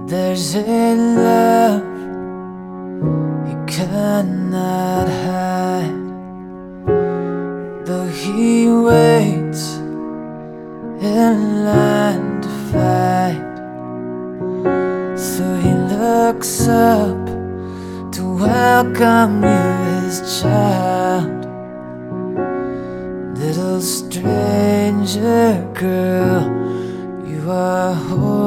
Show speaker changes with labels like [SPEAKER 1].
[SPEAKER 1] There's a love you cannot hide, though he waits in line to fight. So he looks up to welcome you, his child. Little stranger girl, you are holding